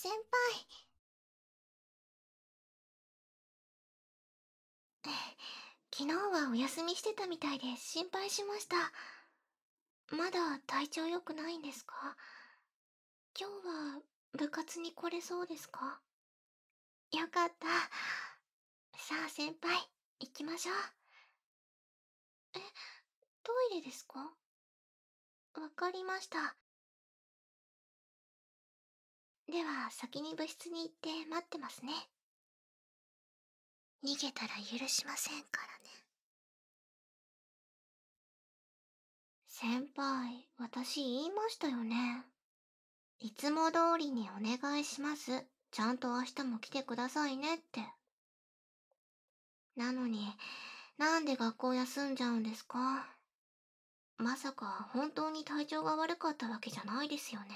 先輩。昨日はお休みしてたみたいで心配しました。まだ体調良くないんですか？今日は部活に来れそうですか？よかった。さあ先輩、行きましょう。え、トイレですか？わかりました。では先に部室に行って待ってますね。逃げたら許しませんからね。先輩、私言いましたよね。いつも通りにお願いします。ちゃんと明日も来てくださいねって。なのに、なんで学校休んじゃうんですか？まさか本当に体調が悪かったわけじゃないですよね。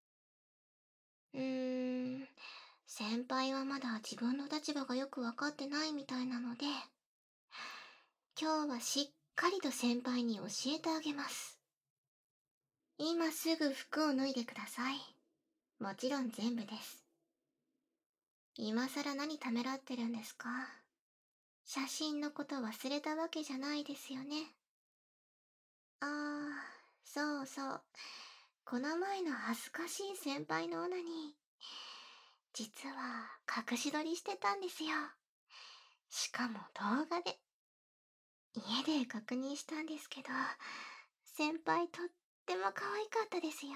先輩はまだ自分の立場がよくわかってないみたいなので、今日はしっかりと先輩に教えてあげます。今すぐ服を脱いでください。もちろん全部です。今さら何ためらってるんですか？写真のこと忘れたわけじゃないですよね。ああ、そうそう。この前の恥ずかしい先輩のオナニー、実は隠し撮りしてたんですよ。しかも動画で。家で確認したんですけど、先輩とっても可愛かったですよ。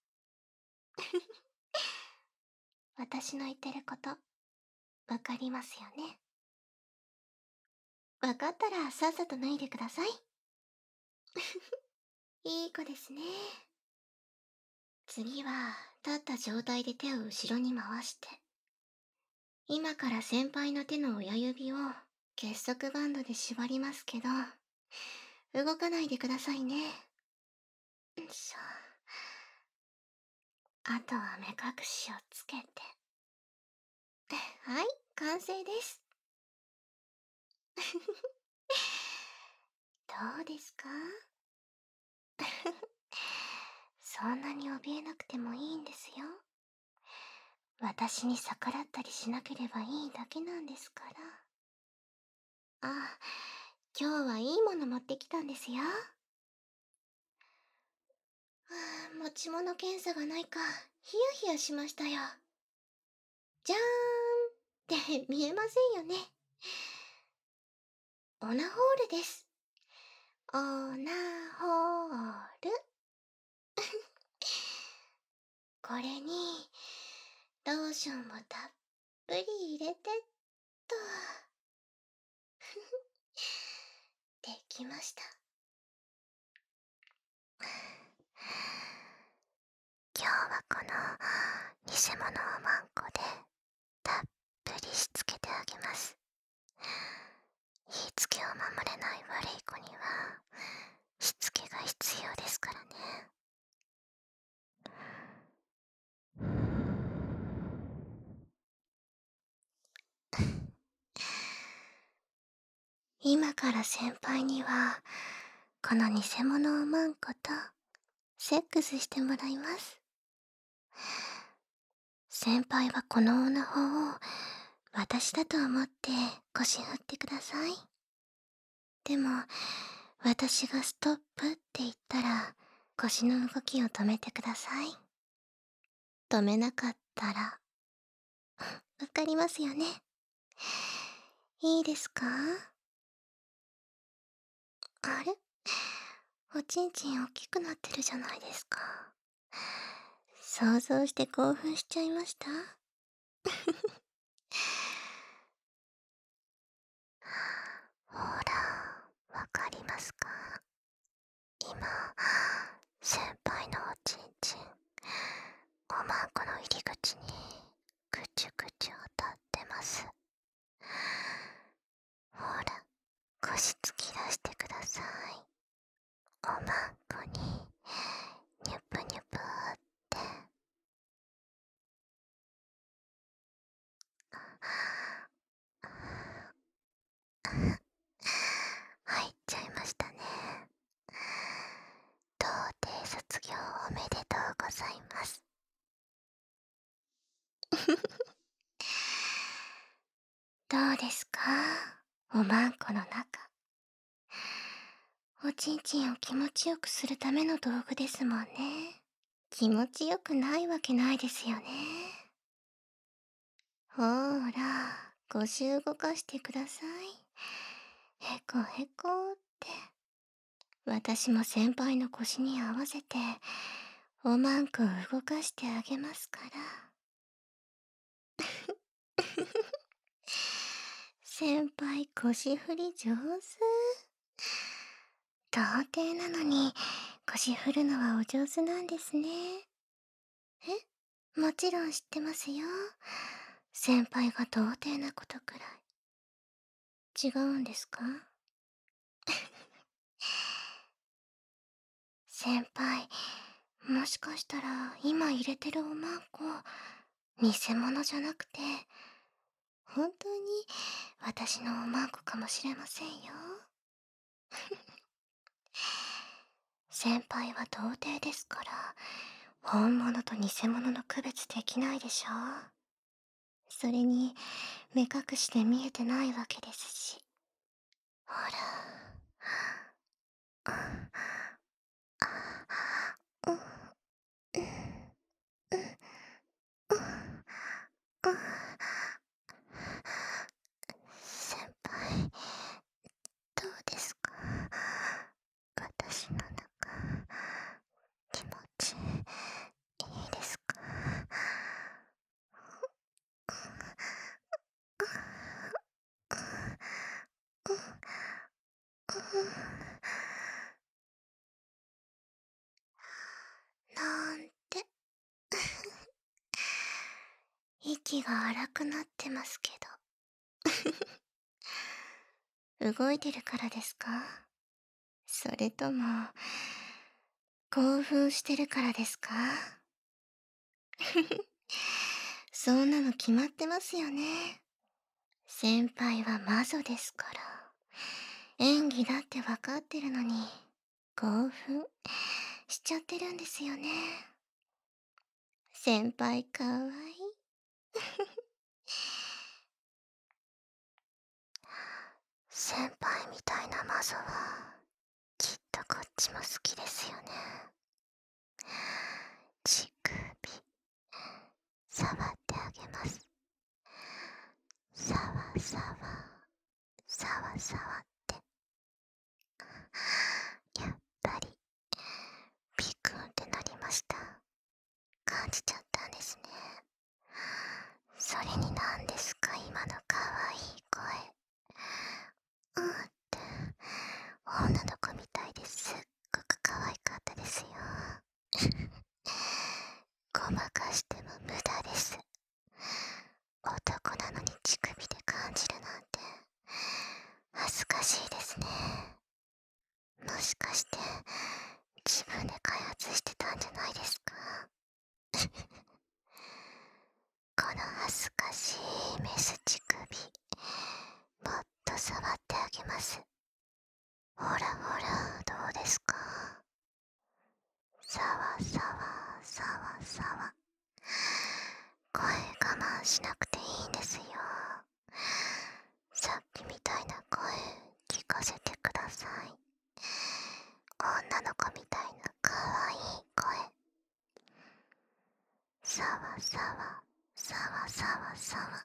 私の言ってること、わかりますよね。わかったらさっさと脱いでください。いい子ですね。次は、立った状態で手を後ろに回して、今から先輩の手の親指を結束バンドで縛りますけど、動かないでくださいね。よいしょ。あとは目隠しをつけて。はい、完成です。どうですか？そんなに怯えなくてもいいんですよ。私に逆らったりしなければいいだけなんですから。あ、今日はいいもの持ってきたんですよ。持ち物検査がないか、ヒヤヒヤしましたよ。じゃーんって見えませんよね。オナホールです。オナホール。これに、ローションもたっぷり入れてっと。できました。今日はこの偽物をマンコでたっぷりしつけてあげます。言いつけを守れない悪い子にはしつけが必要ですからね。今から先輩にはこの偽物をマンコとセックスしてもらいます。先輩はこのオナホを私だと思って腰振ってください。でも私がストップって言ったら腰の動きを止めてください。止めなかったらわかりますよね。いいですか？あれ、おちんちん大きくなってるじゃないですか。想像して興奮しちゃいました？ほら、わかりますか？今、先輩のおちんちん、おまんこの入り口にぐちゅぐちゅ当たってます。ほら、腰突き出してください。おまんこにニュプニュプって。入っちゃいましたね。童貞卒業おめでとうございます。 どうですか、おまんこの中。おちんちんを気持ちよくするための道具ですもんね。気持ちよくないわけないですよね。ほーら、腰動かしてください。へこへこって。私も先輩の腰に合わせて、おまんこを動かしてあげますから。先輩腰振り上手。童貞なのに腰振るのはお上手なんですね。もちろん知ってますよ。先輩が童貞なことくらい。違うんですか？先輩、もしかしたら今入れてるおまんこ、偽物じゃなくて、本当に私のおまんこかもしれませんよ。先輩は童貞ですから、本物と偽物の区別できないでしょ。それに、目隠しで見えてないわけですし。ほら。うん、うん、うん、うん。先輩、どうですか？私の中、気持ちいいですか？なんて。息が荒くなってますけど。動いてるからですか？それとも、興奮してるからですか？そんなの決まってますよね。先輩は魔女ですから。演技だってわかってるのに、興奮しちゃってるんですよね。先輩かわいい。先輩みたいな魔女は、きっとこっちも好きですよね。乳首、触ってあげます。さわさわ、さわさわって。やっぱり、ビクンってなりました。感じちゃったんですね。それに何ですか今の可愛い声。うんって、女の子みたいですっごく可愛かったですよ。ごまかしても無駄です。男なのに乳首で感じるなんて、恥ずかしいですね。もしかして、自分で開発してたんじゃないですか？この恥ずかしいメス乳首、もっと触ってあげます。ほらほら、どうですか？さわさわ、さわさわ。声我慢しなくていいんですよ。さっきみたいな声、聞かせてください。女の子みたいな可愛い声。さわさわ、さわさわさわ。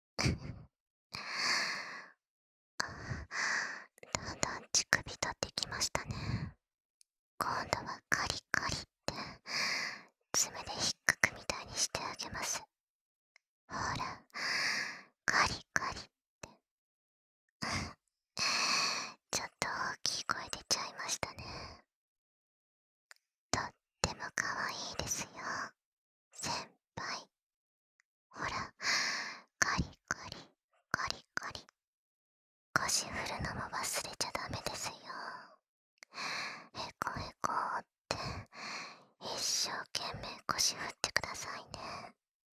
だんだん乳首立ってきましたね。今度はカリカリって爪で引っかくみたいにしてあげます。ほら、カリカリって。ちょっと大きい声出ちゃいましたね。とっても可愛いですよ、先輩。ほら、カリカリ、カリカリ。腰振るのも忘れちゃダメですよ。へこへこって、一生懸命腰振ってくださいね。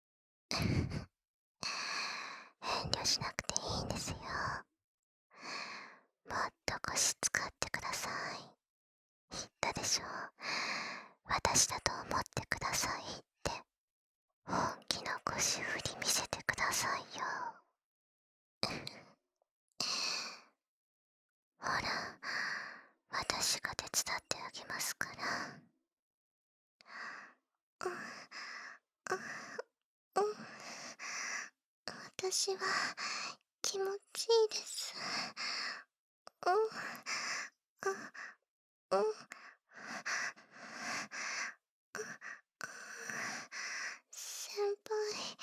遠慮しなくていいんですよ。もっと腰使ってください。言ったでしょ。私だと思ってくださいって。 本気の腰振り見せてくださいよ。ほら、私が手伝ってあげますから。私は気持ちいいです。先輩、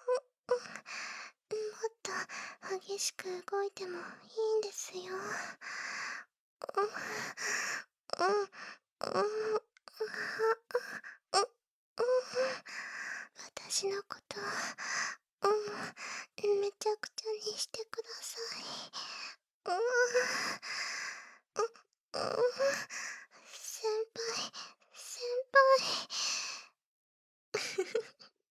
もっと激しく動いてもいいんですよ。私のこと、めちゃくちゃにしてください。先輩、先輩。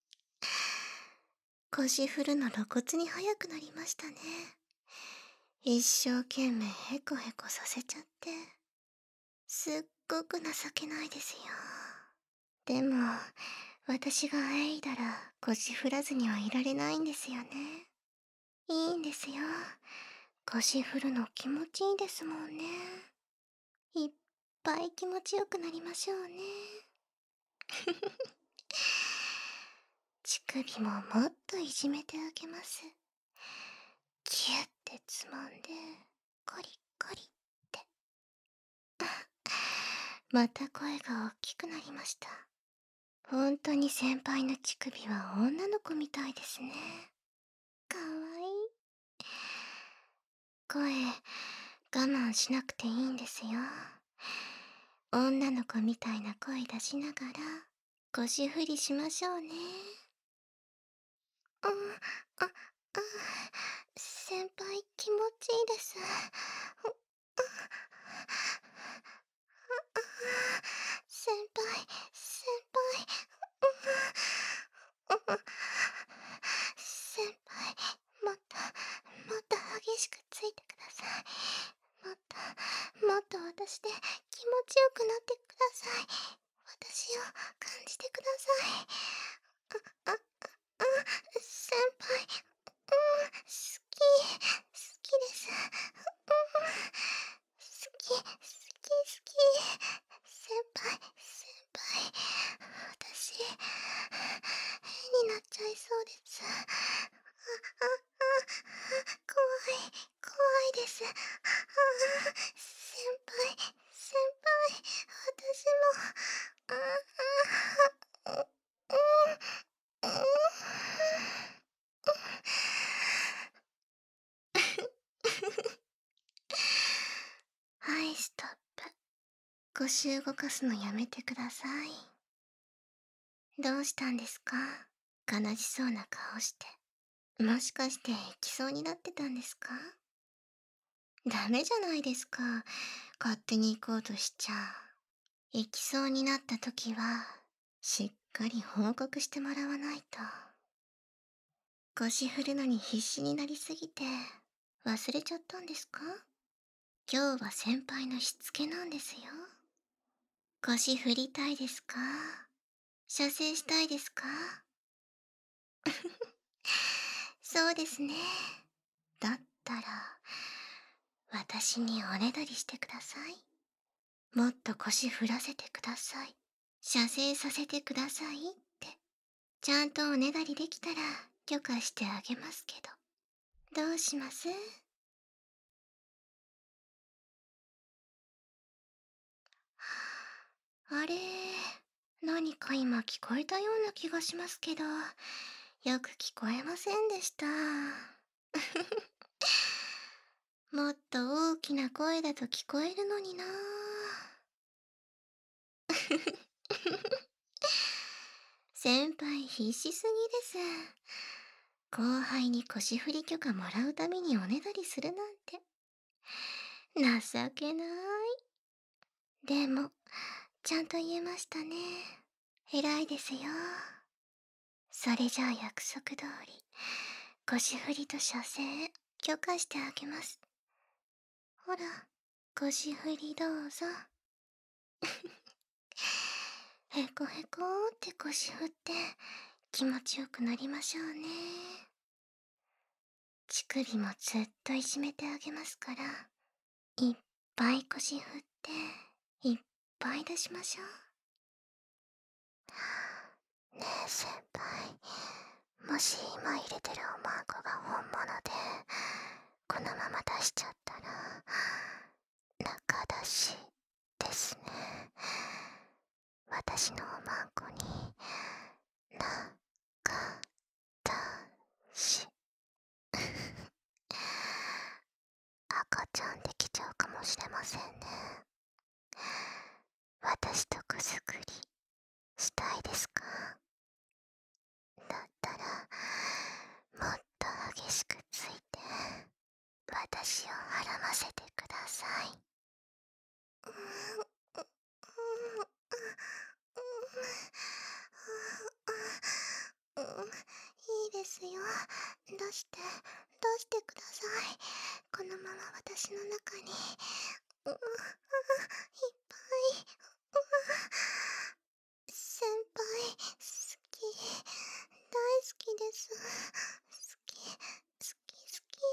腰振るの露骨に速くなりましたね。一生懸命ヘコヘコさせちゃって、すっごく情けないですよ。でも、私があえいだら腰振らずにはいられないんですよね。いいんですよ。腰振るの気持ちいいですもんね。いっぱい気持ちよくなりましょうね。乳首ももっといじめてあげます。キュッてつまんで、コリコリって。また声が大きくなりました。本当に先輩の乳首は女の子みたいですね。かわいい。声、我慢しなくていいんですよ。女の子みたいな声出しながら、腰振りしましょうね。あ、あ、先輩気持ちいいです。先輩、先輩。先輩、もっと、もっと激しくついてください。もっと、もっと私で気持ちよくなってください。私を感じてください。先輩、好き、好きです。好き、好き、好き。先輩、先輩、私、変になっちゃいそうです。怖い、怖いです。先輩、先輩、私も、はい、ストップ。腰動かすのやめてください。どうしたんですか？悲しそうな顔して。もしかして行きそうになってたんですか？ダメじゃないですか。勝手に行こうとしちゃ。行きそうになった時は、しっかり報告してもらわないと。腰振るのに必死になりすぎて、忘れちゃったんですか？今日は先輩のしつけなんですよ。腰振りたいですか？射精したいですか？そうですね。だったら、私におねだりしてください。もっと腰振らせてください。射精させてくださいって。ちゃんとおねだりできたら許可してあげますけど。どうします？あれ、何か今聞こえたような気がしますけど、よく聞こえませんでした。もっと大きな声だと聞こえるのにな。先輩必死すぎです。後輩に腰振り許可もらうためにおねだりするなんて。情けない。でも、ちゃんと言えましたね。偉いですよ。それじゃあ約束通り、腰振りと射精、許可してあげます。ほら、腰振りどうぞ。へこへこって腰振って、 気持ちよくなりましょうね。乳首もずっといじめてあげますから、いっぱい腰振って、いっぱい出しましょう。ねえ先輩、もし今入れてるおまんこが本物で、このまま出しちゃったら、仲出しですね。私のおまんこに、仲出し。赤ちゃんできちゃうかもしれませんね。私とくすぐりしたいですか？だったら、もっと激しくついて、私をはらませてください。いいですよ。出して、出してください。このまま私の中に、いっぱい。先輩、好き。大好きです。好き、好き、好き。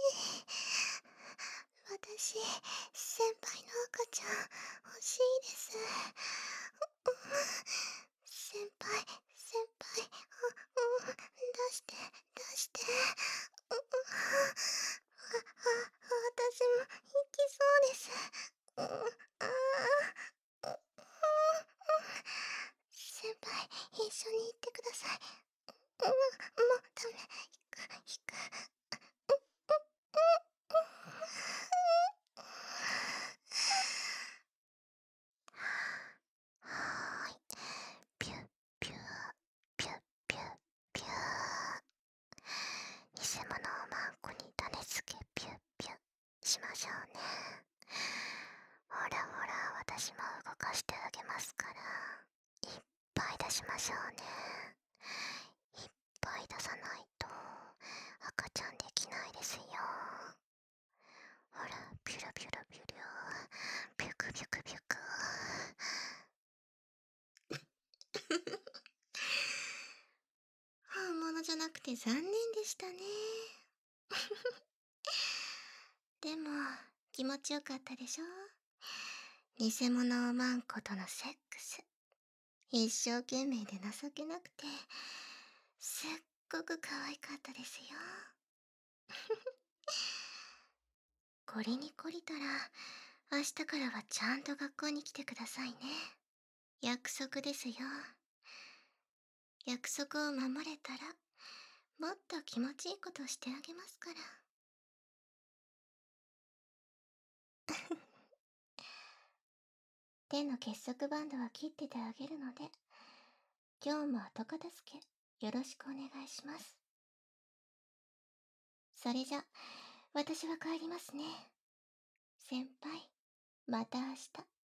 私、先輩の赤ちゃん、欲しいです。先輩、先輩、出して、出して。私も行きそうです。先輩、一緒に行ってください。もうダメ。引く。はーい。ピュッピュー、ピュッピュッピュー。偽物をマンコに種付けピュッピュッしましょうね。ほらほら、私も動かしてあげますから、いっぱい出しましょうね。いっぱい出さないと赤ちゃんできないですよ。ほら、ピュルピュルピュル、ピュクピュクピュク。本物じゃなくて残念でしたね。でも、気持ちよかったでしょ？偽物をマンコとのセックス。一生懸命で情けなくて、すっごく可愛かったですよ。これに懲りたら、明日からはちゃんと学校に来てくださいね。約束ですよ。約束を守れたら、もっと気持ちいいことをしてあげますから。手の結束バンドは切っててあげるので、今日も後片付けよろしくお願いします。それじゃ、私は帰りますね。先輩、また明日。